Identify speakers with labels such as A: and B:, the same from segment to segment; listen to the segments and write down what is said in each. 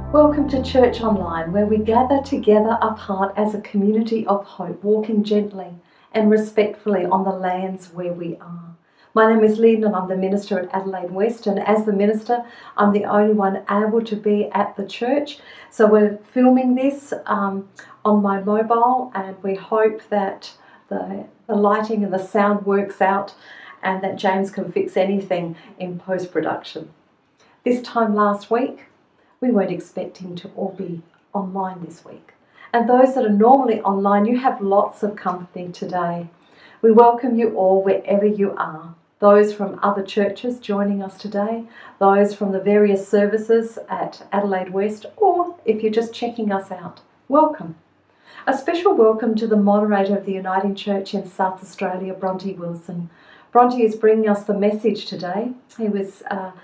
A: Welcome to Church Online, where we gather together apart as a community of hope, walking gently and respectfully on the lands where we are. My name is Lynn and I'm the minister at Adelaide West, and as the minister I'm the only one able to be at the church. So we're filming this on my mobile, and we hope that the lighting and the sound works out and that James can fix anything in post-production. This time last week we weren't expecting to all be online this week. And those that are normally online, you have lots of company today. We welcome you all wherever you are. Those from other churches joining us today, those from the various services at Adelaide West, or if you're just checking us out, welcome. A special welcome to the moderator of the Uniting Church in South Australia, Bronte Wilson. Bronte is bringing us the message today. He was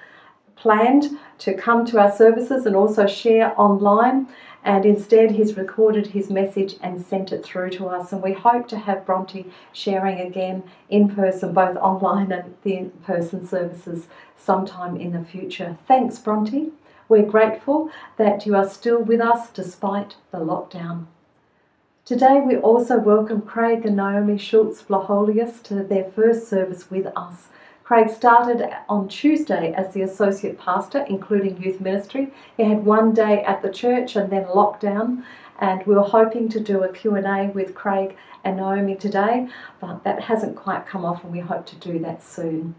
A: planned to come to our services and also share online, and instead he's recorded his message and sent it through to us, and we hope to have Bronte sharing again in person, both online and the in-person services sometime in the future. Thanks, Bronte. We're grateful that you are still with us despite the lockdown. Today we also welcome Craig and Naomi Schultz-Blaholius to their first service with us. Craig started on Tuesday as the associate pastor, including youth ministry. He had one day at the church and then lockdown, and we were hoping to do a Q&A with Craig and Naomi today, but that hasn't quite come off, and we hope to do that soon.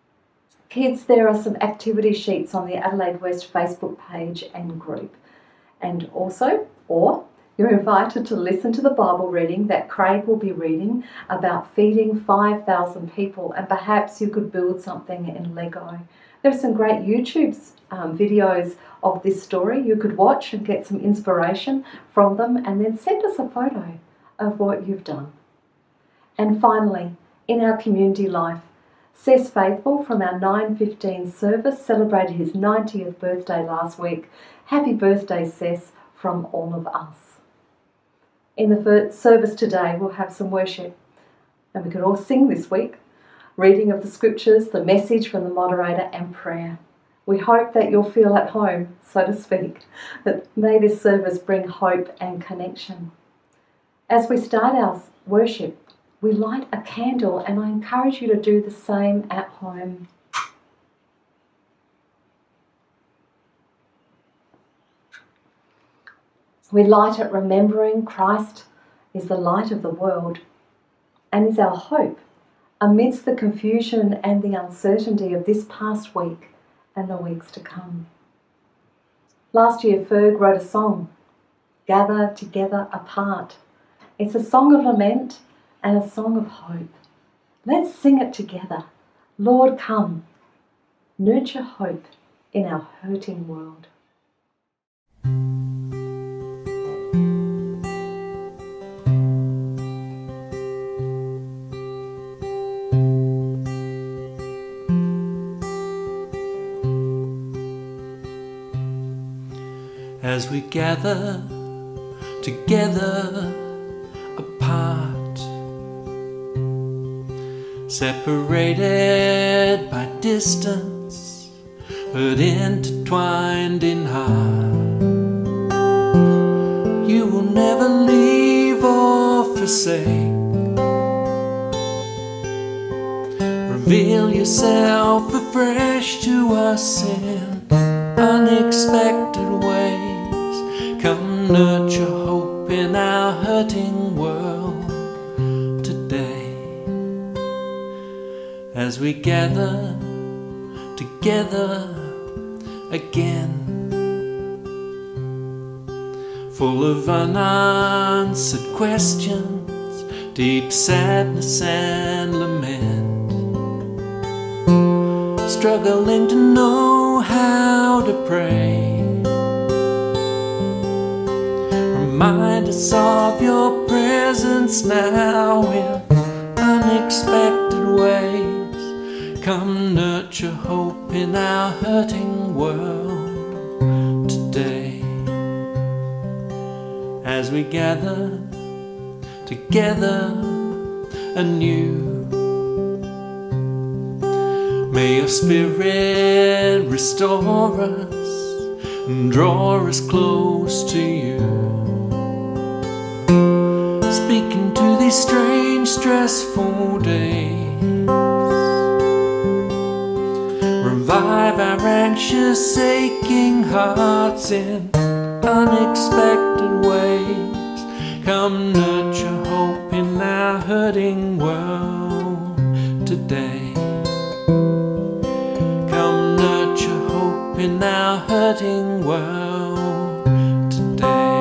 A: Kids, there are some activity sheets on the Adelaide West Facebook page and group. And also, you're invited to listen to the Bible reading that Craig will be reading about feeding 5,000 people, and perhaps you could build something in Lego. There are some great YouTube videos of this story you could watch and get some inspiration from them, and then send us a photo of what you've done. And finally, in our community life, Cess Faithful from our 9:15 service celebrated his 90th birthday last week. Happy birthday, Cess, from all of us. In the first service today, we'll have some worship, and we can all sing this week, reading of the scriptures, the message from the moderator, and prayer. We hope that you'll feel at home, so to speak, that may this service bring hope and connection. As we start our worship, we light a candle, and I encourage you to do the same at home. We light it remembering Christ is the light of the world and is our hope amidst the confusion and the uncertainty of this past week and the weeks to come. Last year, Ferg wrote a song, Gather Together Apart. It's a song of lament and a song of hope. Let's sing it together. Lord, come, nurture hope in our hurting world.
B: As we gather together apart, separated by distance, but intertwined in heart, you will never leave or forsake. Reveal yourself afresh to us in unexpected ways. Come nurture hope in our hurting world today. As we gather together again, full of unanswered questions, deep sadness and lament, struggling to know how to pray. Remind us of your presence now in unexpected ways. Come nurture hope in our hurting world today. As we gather together anew, may your spirit restore us and draw us close to you. Speaking to these strange, stressful days, revive our anxious, aching hearts in unexpected ways. Come nurture hope in our hurting world today. Come nurture hope in our hurting world today.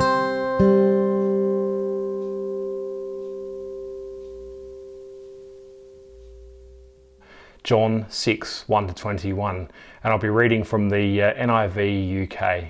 C: John 6, 1-21, and I'll be reading from the NIV UK.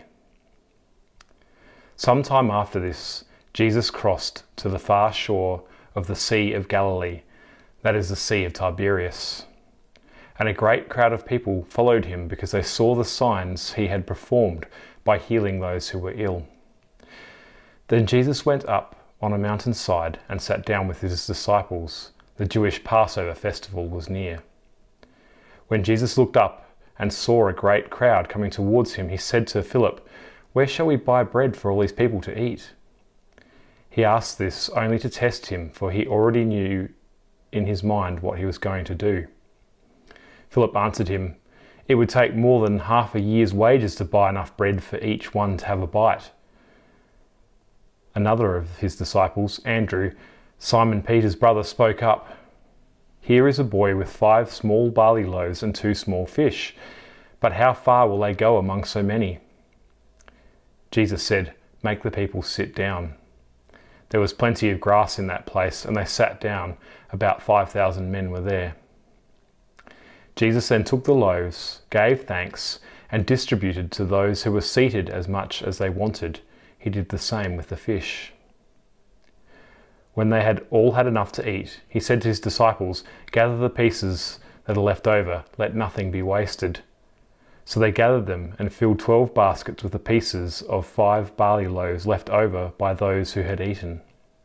C: Sometime after this, Jesus crossed to the far shore of the Sea of Galilee, that is the Sea of Tiberias. And a great crowd of people followed him because they saw the signs he had performed by healing those who were ill. Then Jesus went up on a mountainside and sat down with his disciples. The Jewish Passover festival was near. When Jesus looked up and saw a great crowd coming towards him, he said to Philip, "Where shall we buy bread for all these people to eat?" He asked this only to test him, for he already knew in his mind what he was going to do. Philip answered him, "It would take more than half a year's wages to buy enough bread for each one to have a bite." Another of his disciples, Andrew, Simon Peter's brother, spoke up. "Here is a boy with 5 small barley loaves and 2 small fish, but how far will they go among so many?" Jesus said, "Make the people sit down." There was plenty of grass in that place, and they sat down. About 5,000 men were there. Jesus then took the loaves, gave thanks, and distributed to those who were seated as much as they wanted. He did the same with the fish. When they had all had enough to eat, he said to his disciples, "Gather the pieces that are left over, let nothing be wasted." So they gathered them and filled 12 baskets with the pieces of 5 barley loaves left over by those who had eaten.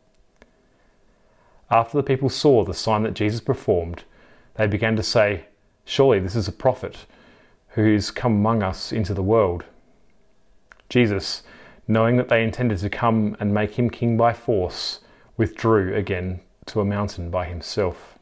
C: After the people saw the sign that Jesus performed, they began to say, "Surely this is a prophet who is come among us into the world." Jesus, knowing that they intended to come and make him king by force, withdrew again to a mountain by himself.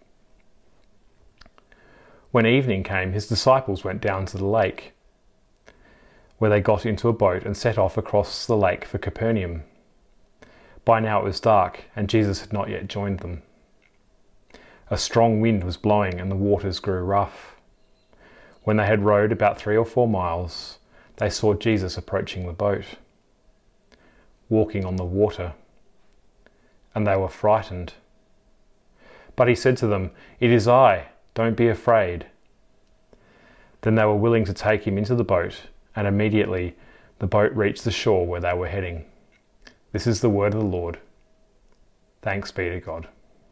C: When evening came, his disciples went down to the lake, where they got into a boat and set off across the lake for Capernaum. By now it was dark, and Jesus had not yet joined them. A strong wind was blowing, and the waters grew rough. When they had rowed about 3 or 4 miles, they saw Jesus approaching the boat, walking on the water, and they were frightened. But he said to them, "It is I, don't be afraid." Then they were willing to take him into the boat, and immediately the boat reached the shore where they were heading. This is the word of the Lord. Thanks be to God.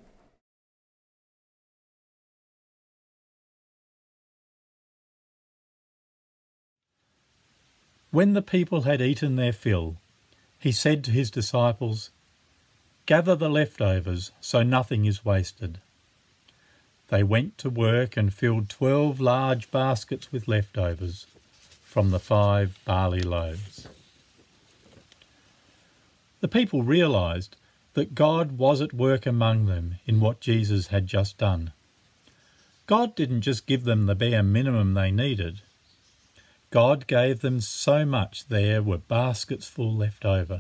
D: When the people had eaten their fill, he said to his disciples, "Gather the leftovers so nothing is wasted." They went to work and filled 12 large baskets with leftovers from the 5 barley loaves. The people realised that God was at work among them in what Jesus had just done. God didn't just give them the bare minimum they needed. God gave them so much there were baskets full left over.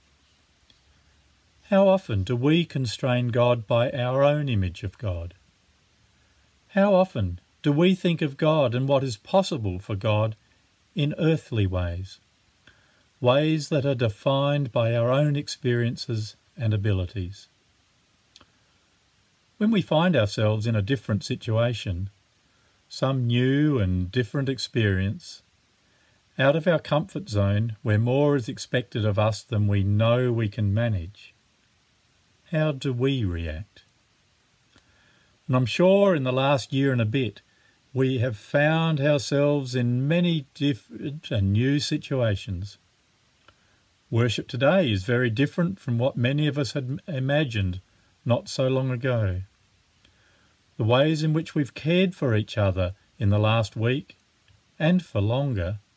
D: How often do we constrain God by our own image of God? How often do we think of God and what is possible for God in earthly ways, ways that are defined by our own experiences and abilities? When we find ourselves in a different situation, some new and different experience, out of our comfort zone where more is expected of us than we know we can manage, how do we react? And I'm sure in the last year and a bit, we have found ourselves in many different and new situations. Worship today is very different from what many of us had imagined not so long ago. The ways in which we've cared for each other in the last week, and for longer,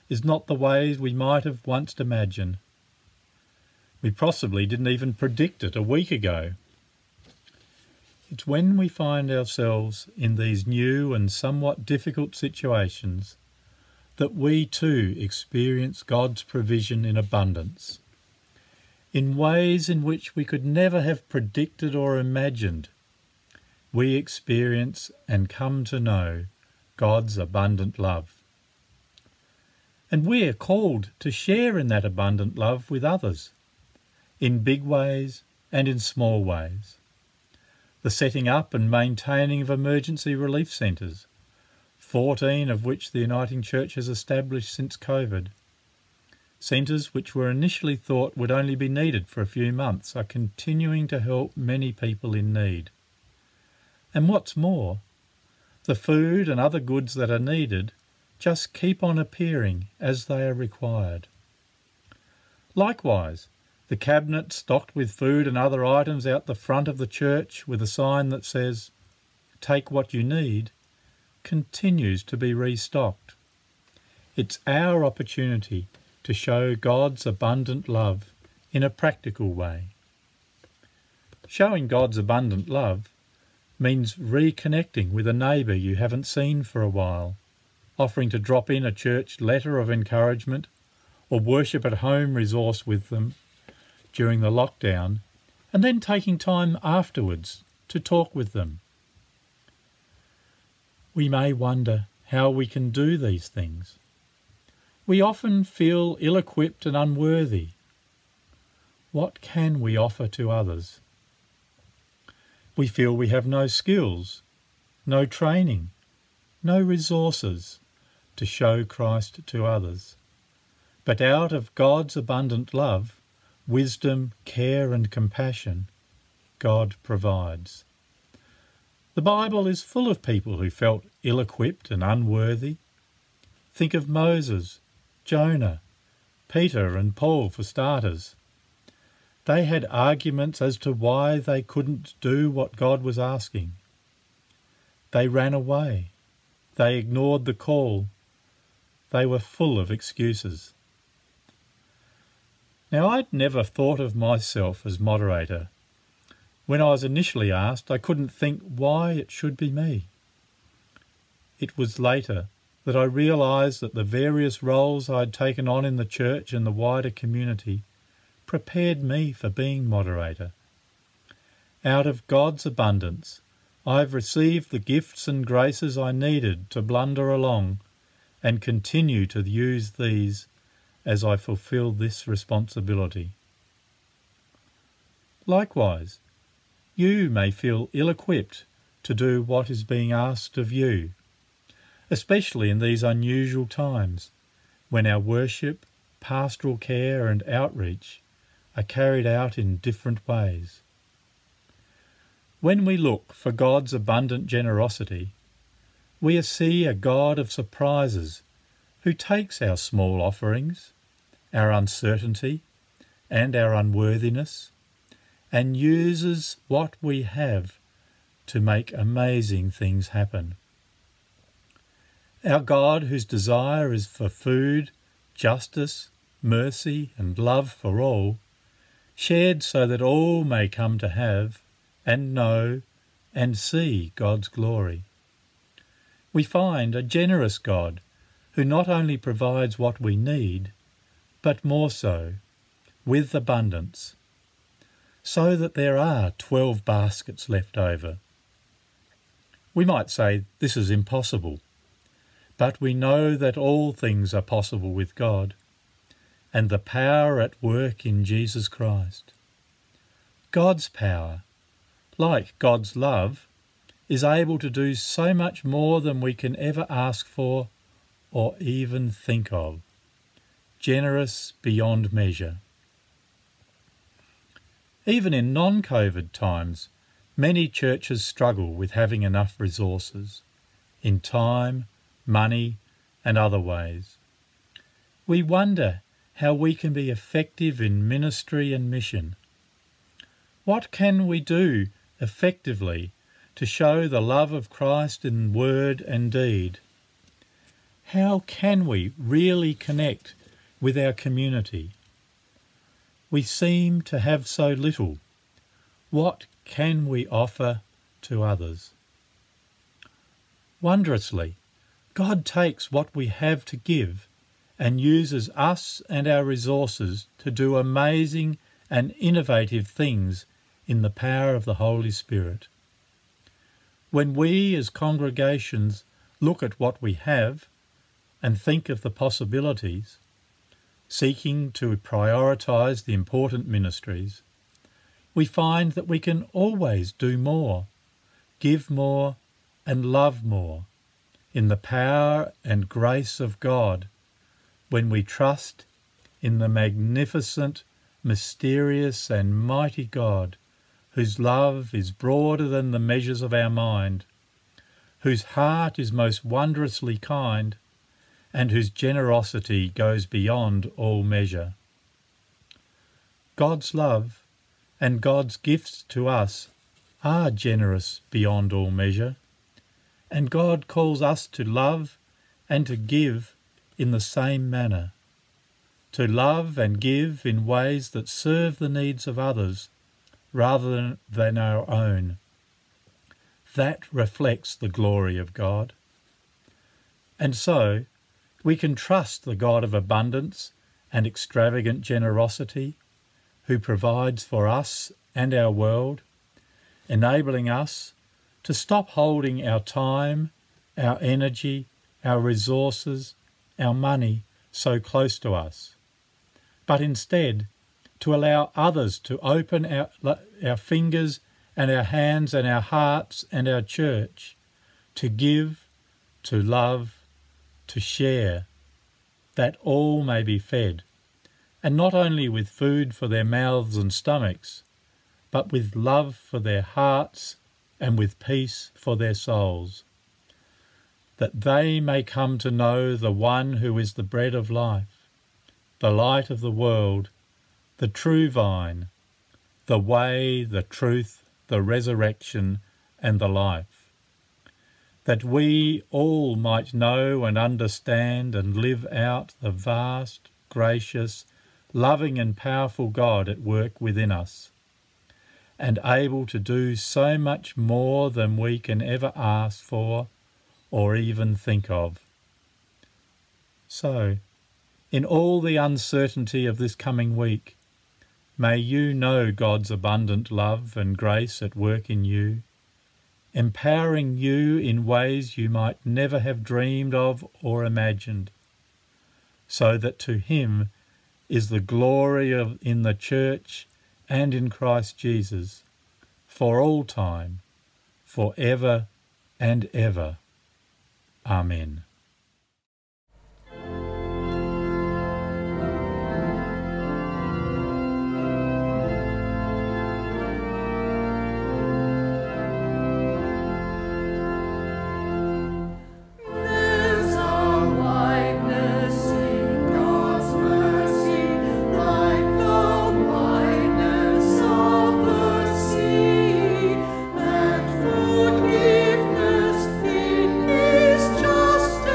D: is not the way we might have once imagined. We possibly didn't even predict it a week ago. It's when we find ourselves in these new and somewhat difficult situations that we too experience God's provision in abundance, in ways in which we could never have predicted or imagined. We experience and come to know God's abundant love. And we are called to share in that abundant love with others, in big ways and in small ways. The setting up and maintaining of emergency relief centres, 14 of which the Uniting Church has established since COVID. Centres which were initially thought would only be needed for a few months are continuing to help many people in need. And what's more, the food and other goods that are needed just keep on appearing as they are required. Likewise, the cabinet stocked with food and other items out the front of the church with a sign that says, "Take what you need," continues to be restocked. It's our opportunity to show God's abundant love in a practical way. Showing God's abundant love means reconnecting with a neighbour you haven't seen for a while, offering to drop in a church letter of encouragement or worship at home resource with them during the lockdown, and then taking time afterwards to talk with them. We may wonder how we can do these things. We often feel ill-equipped and unworthy. What can we offer to others? We feel we have no skills, no training, no resources to show Christ to others. But out of God's abundant love, wisdom, care and compassion, God provides. The Bible is full of people who felt ill-equipped and unworthy. Think of Moses, Jonah, Peter and Paul for starters. They had arguments as to why they couldn't do what God was asking. They ran away. They ignored the call. They were full of excuses. Now, I'd never thought of myself as moderator. When I was initially asked, I couldn't think why it should be me. It was later that I realised that the various roles I'd taken on in the church and the wider community prepared me for being moderator. Out of God's abundance, I've received the gifts and graces I needed to blunder along and continue to use these as I fulfil this responsibility. Likewise, you may feel ill-equipped to do what is being asked of you, especially in these unusual times when our worship, pastoral care and outreach are carried out in different ways. When we look for God's abundant generosity, we see a God of surprises who takes our small offerings, our uncertainty and our unworthiness, and uses what we have to make amazing things happen. Our God, whose desire is for food, justice, mercy and love for all, shared so that all may come to have and know and see God's glory. We find a generous God who not only provides what we need, but more so, with abundance, so that there are 12 baskets left over. We might say this is impossible, but we know that all things are possible with God, and the power at work in Jesus Christ. God's power, like God's love, is able to do so much more than we can ever ask for or even think of. Generous beyond measure. Even in non-COVID times, many churches struggle with having enough resources, in time, money, and other ways. We wonder how we can be effective in ministry and mission. What can we do effectively to show the love of Christ in word and deed? how can we really connect with our community? We seem to have so little. What can we offer to others? Wondrously, God takes what we have to give and uses us and our resources to do amazing and innovative things in the power of the Holy Spirit. When we as congregations look at what we have and think of the possibilities, seeking to prioritise the important ministries, we find that we can always do more, give more and love more in the power and grace of God when we trust in the magnificent, mysterious and mighty God whose love is broader than the measures of our mind, whose heart is most wondrously kind, and whose generosity goes beyond all measure. God's love and God's gifts to us are generous beyond all measure, and God calls us to love and to give in the same manner, to love and give in ways that serve the needs of others rather than our own. That reflects the glory of God. And so, we can trust the God of abundance and extravagant generosity who provides for us and our world, enabling us to stop holding our time, our energy, our resources, our money so close to us, but instead to allow others to open our fingers and our hands and our hearts and our church to give, to love, to share, that all may be fed, and not only with food for their mouths and stomachs, but with love for their hearts and with peace for their souls, that they may come to know the one who is the bread of life, the light of the world, the true vine, the way, the truth, the resurrection, and the life, that we all might know and understand and live out the vast, gracious, loving and powerful God at work within us, and able to do so much more than we can ever ask for or even think of. So, in all the uncertainty of this coming week, may you know God's abundant love and grace at work in you, empowering you in ways you might never have dreamed of or imagined, so that to him is the glory in the church and in Christ Jesus, for all time, forever and ever. Amen.
E: Forgiveness in His justice.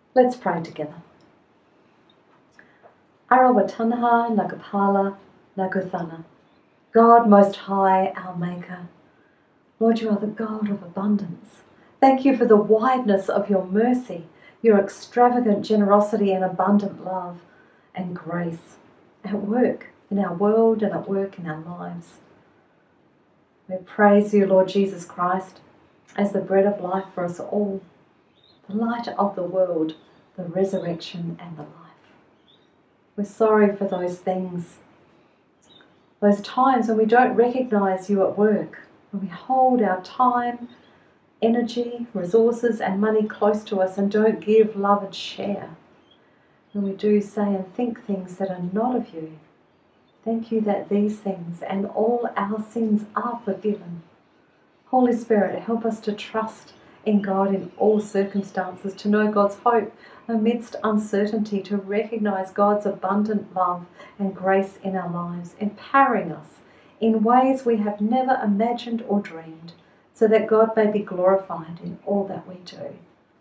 A: Let's pray together. Arawatanha Nagapala Naguthana. God Most High, our Maker. Lord, you are the God of abundance. Thank you for the wideness of your mercy, your extravagant generosity and abundant love and grace at work in our world and at work in our lives. We praise you, Lord Jesus Christ, as the bread of life for us all, the light of the world, the resurrection and the life. We're sorry for those things, those times when we don't recognise you at work, when we hold our time, energy, resources and money close to us and don't give, love and share. When we do say and think things that are not of you, thank you that these things and all our sins are forgiven. Holy Spirit, help us to trust in God in all circumstances, to know God's hope amidst uncertainty, to recognise God's abundant love and grace in our lives, empowering us in ways we have never imagined or dreamed, so that God may be glorified in all that we do.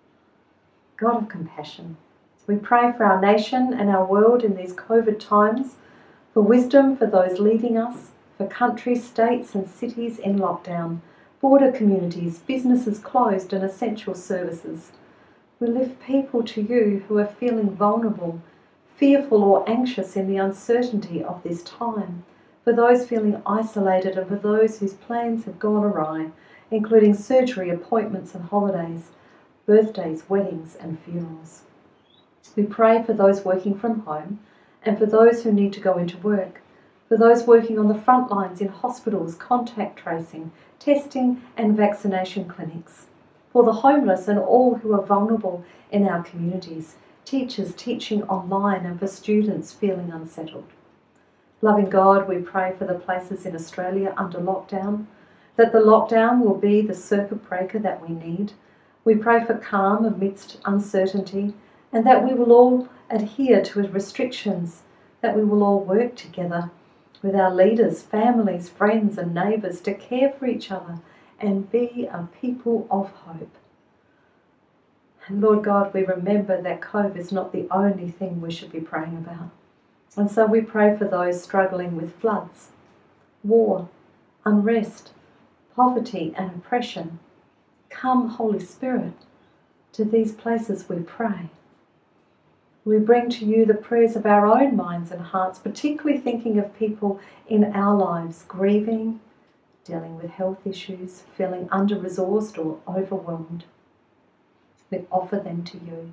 A: God of compassion, we pray for our nation and our world in these COVID times, for wisdom for those leading us, for countries, states and cities in lockdown, border communities, businesses closed and essential services. We lift people to you who are feeling vulnerable, fearful or anxious in the uncertainty of this time, for those feeling isolated and for those whose plans have gone awry, including surgery, appointments and holidays, birthdays, weddings and funerals. We pray for those working from home and for those who need to go into work, for those working on the front lines in hospitals, contact tracing, testing and vaccination clinics, for the homeless and all who are vulnerable in our communities, teachers teaching online and for students feeling unsettled. Loving God, we pray for the places in Australia under lockdown, that the lockdown will be the circuit breaker that we need. We pray for calm amidst uncertainty and that we will all adhere to restrictions, that we will all work together with our leaders, families, friends and neighbours to care for each other and be a people of hope. And Lord God, we remember that COVID is not the only thing we should be praying about. And so we pray for those struggling with floods, war, unrest, poverty and oppression. Come, Holy Spirit, to these places we pray. We bring to you the prayers of our own minds and hearts, particularly thinking of people in our lives grieving, dealing with health issues, feeling under-resourced or overwhelmed. We offer them to you.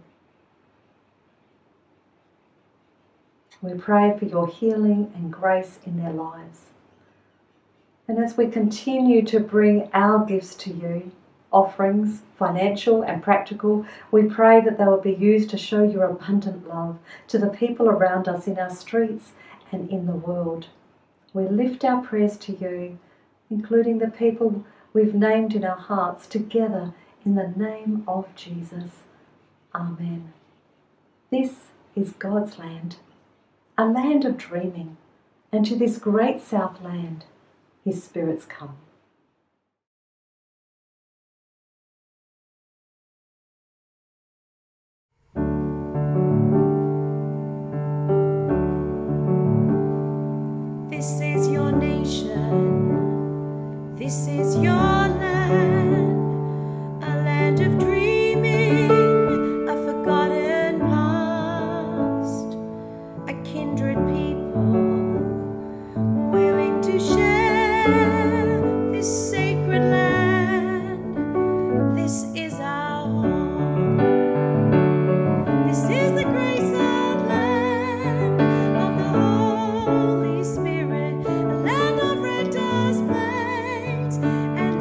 A: We pray for your healing and grace in their lives. And as we continue to bring our gifts to you, offerings, financial and practical, we pray that they will be used to show your abundant love to the people around us in our streets and in the world. We lift our prayers to you, including the people we've named in our hearts, together in the name of Jesus. Amen. This is God's land, a land of dreaming, and to this great south land, his spirits come.
E: This is your nation, this is your land, a land of dreaming, a forgotten past, a kindred people willing to share this sacred land. This is our home, this is the grace of land of the Holy Spirit, a land of red dust plains and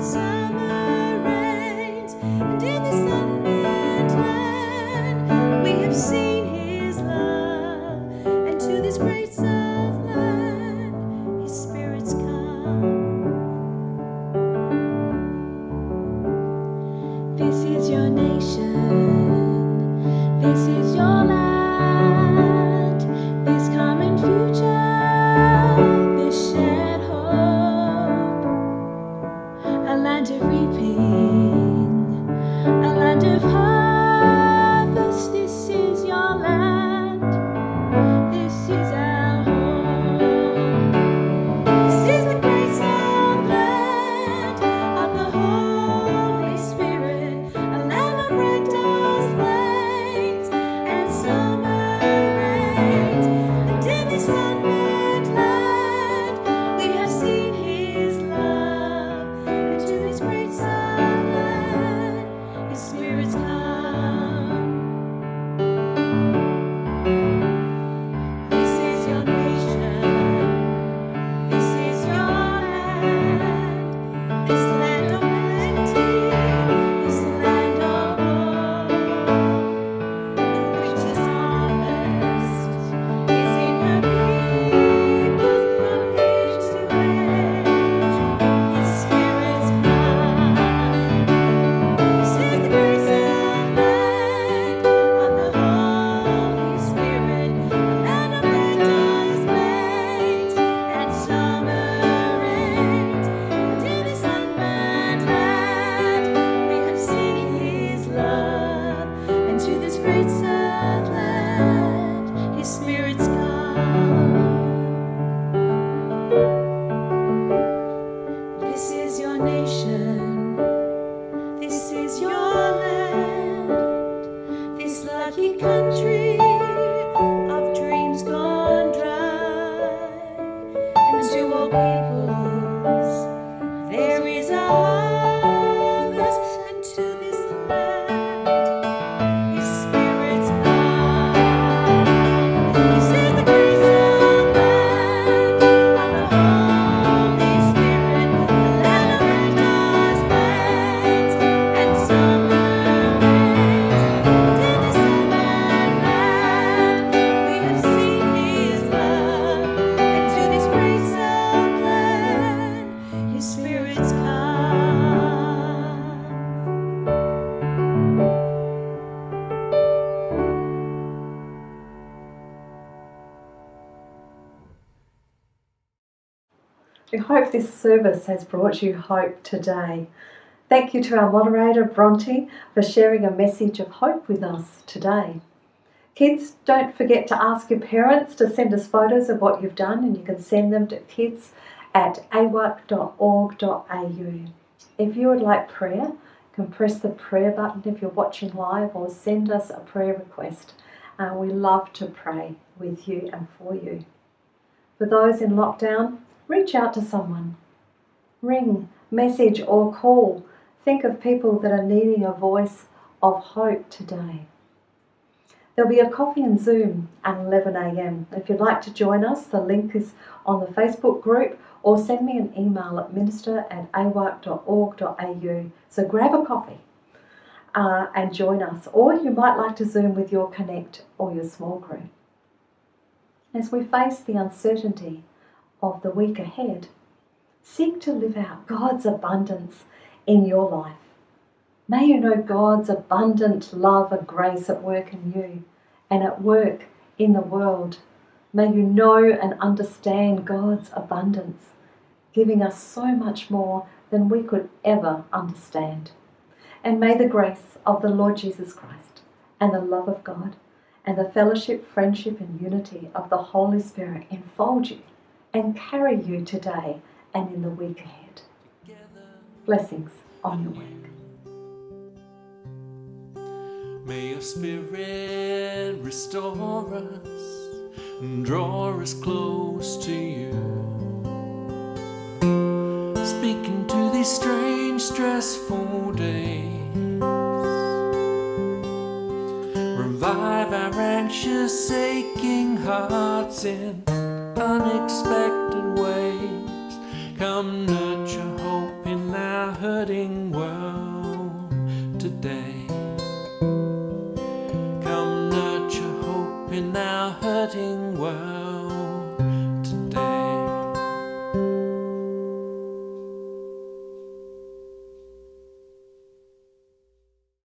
A: We hope this service has brought you hope today. Thank you to our moderator, Bronte, for sharing a message of hope with us today. Kids, don't forget to ask your parents to send us photos of what you've done, and you can send them to kids@awak.org.au. If you would like prayer, you can press the prayer button if you're watching live, or send us a prayer request. We love to pray with you and for you. For those in lockdown, reach out to someone. Ring, message or call. Think of people that are needing a voice of hope today. There'll be a coffee and Zoom at 11 a.m. If you'd like to join us, the link is on the Facebook group, or send me an email at minister@awak.org.au. So grab a coffee and join us. Or you might like to Zoom with your Connect or your small group. As we face the uncertainty of the week ahead, seek to live out God's abundance in your life. May you know God's abundant love and grace at work in you and at work in the world. May you know and understand God's abundance, giving us so much more than we could ever understand. And may the grace of the Lord Jesus Christ and the love of God and the fellowship, friendship and unity of the Holy Spirit enfold you and carry you today and in the week ahead. Blessings on your week.
B: May your spirit restore us and draw us close to you. Speaking to these strange, stressful days. Revive our anxious, aching hearts in unexpected ways. Come nurture hope in our hurting world today. In our hurting world